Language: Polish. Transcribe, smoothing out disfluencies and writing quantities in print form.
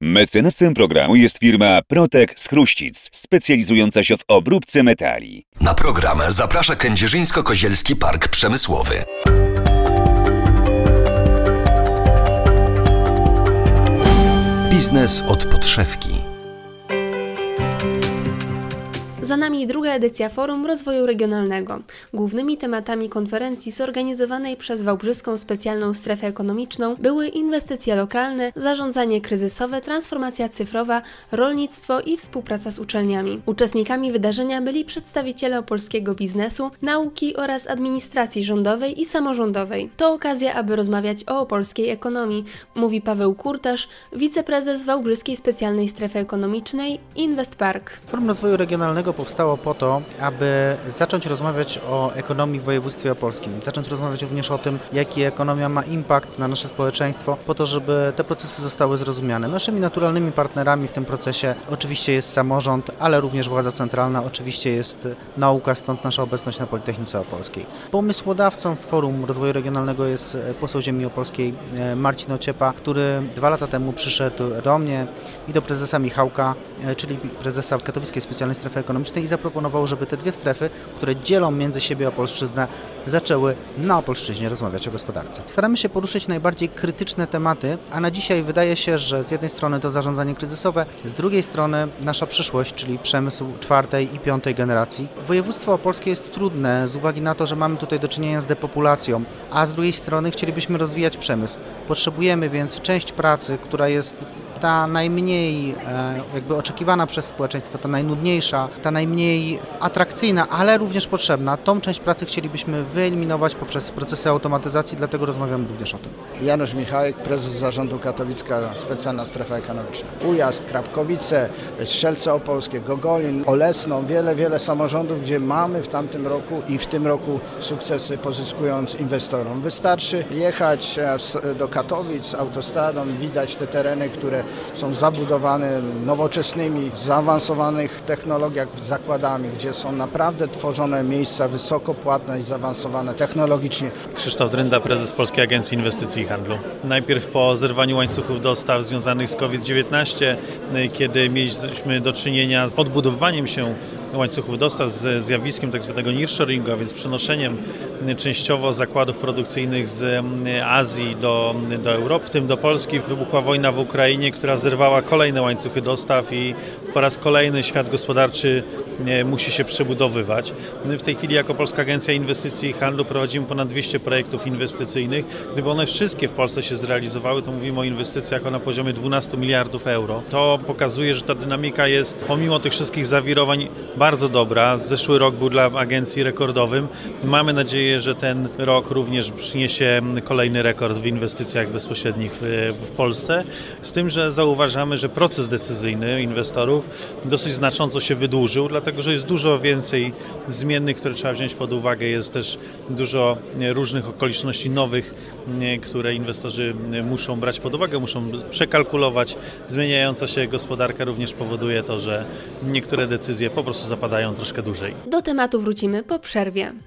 Mecenasem programu jest firma Protek z Chruścic, specjalizująca się w obróbce metali. Na program zaprasza Kędzierzyńsko-Kozielski Park Przemysłowy. Biznes od podszewki. Za nami druga edycja Forum Rozwoju Regionalnego. Głównymi tematami konferencji zorganizowanej przez Wałbrzyską Specjalną Strefę Ekonomiczną były inwestycje lokalne, zarządzanie kryzysowe, transformacja cyfrowa, rolnictwo i współpraca z uczelniami. Uczestnikami wydarzenia byli przedstawiciele opolskiego biznesu, nauki oraz administracji rządowej i samorządowej. To okazja, aby rozmawiać o opolskiej ekonomii, mówi Paweł Kurtasz, wiceprezes Wałbrzyskiej Specjalnej Strefy Ekonomicznej Investpark. Forum Rozwoju Regionalnego powstało po to, aby zacząć rozmawiać o ekonomii w województwie opolskim, zacząć rozmawiać również o tym, jaki ekonomia ma impact na nasze społeczeństwo, po to, żeby te procesy zostały zrozumiane. Naszymi naturalnymi partnerami w tym procesie oczywiście jest samorząd, ale również władza centralna, oczywiście jest nauka, stąd nasza obecność na Politechnice Opolskiej. Pomysłodawcą Forum Rozwoju Regionalnego jest poseł ziemi opolskiej Marcin Ociepa, który 2 lata temu przyszedł do mnie i do prezesa Michałka, czyli prezesa Katowickiej Specjalnej Strefy Ekonomicznej i zaproponował, żeby te 2 strefy, które dzielą między siebie Opolszczyznę, zaczęły na Opolszczyźnie rozmawiać o gospodarce. Staramy się poruszyć najbardziej krytyczne tematy, a na dzisiaj wydaje się, że z jednej strony to zarządzanie kryzysowe, z drugiej strony nasza przyszłość, czyli przemysł 4. i 5. generacji. Województwo opolskie jest trudne z uwagi na to, że mamy tutaj do czynienia z depopulacją, a z drugiej strony chcielibyśmy rozwijać przemysł. Potrzebujemy więc część pracy, która jest ta najmniej oczekiwana przez społeczeństwo, ta najnudniejsza, ta najmniej atrakcyjna, ale również potrzebna. Tą część pracy chcielibyśmy wyeliminować poprzez procesy automatyzacji, dlatego rozmawiamy również o tym. Janusz Michałek, prezes zarządu Katowicka Specjalna Strefa Ekonomiczna. Ujazd, Krapkowice, Strzelce Opolskie, Gogolin, Olesno, wiele samorządów, gdzie mamy w tamtym roku i w tym roku sukcesy pozyskując inwestorom. Wystarczy jechać do Katowic autostradą, widać te tereny, które są zabudowane nowoczesnymi, zaawansowanych technologiach, zakładami, gdzie są naprawdę tworzone miejsca wysokopłatne i zaawansowane technologicznie. Krzysztof Drynda, prezes Polskiej Agencji Inwestycji i Handlu. Najpierw po zerwaniu łańcuchów dostaw związanych z COVID-19, kiedy mieliśmy do czynienia z odbudowywaniem się łańcuchów dostaw, z zjawiskiem tak zwanego nearshoringu, a więc przenoszeniem częściowo zakładów produkcyjnych z Azji do Europy, w tym do Polski. Wybuchła wojna w Ukrainie, która zerwała kolejne łańcuchy dostaw i po raz kolejny świat gospodarczy musi się przebudowywać. W tej chwili jako Polska Agencja Inwestycji i Handlu prowadzimy ponad 200 projektów inwestycyjnych. Gdyby one wszystkie w Polsce się zrealizowały, to mówimy o inwestycjach na poziomie 12 miliardów euro. To pokazuje, że ta dynamika jest pomimo tych wszystkich zawirowań bardzo dobra. Zeszły rok był dla agencji rekordowym. Mamy nadzieję, że ten rok również przyniesie kolejny rekord w inwestycjach bezpośrednich w Polsce. Z tym, że zauważamy, że proces decyzyjny inwestorów dosyć znacząco się wydłużył, dlatego że jest dużo więcej zmiennych, które trzeba wziąć pod uwagę. Jest też dużo różnych okoliczności nowych, które inwestorzy muszą brać pod uwagę, muszą przekalkulować. Zmieniająca się gospodarka również powoduje to, że niektóre decyzje po prostu zapadają troszkę dłużej. Do tematu wrócimy po przerwie.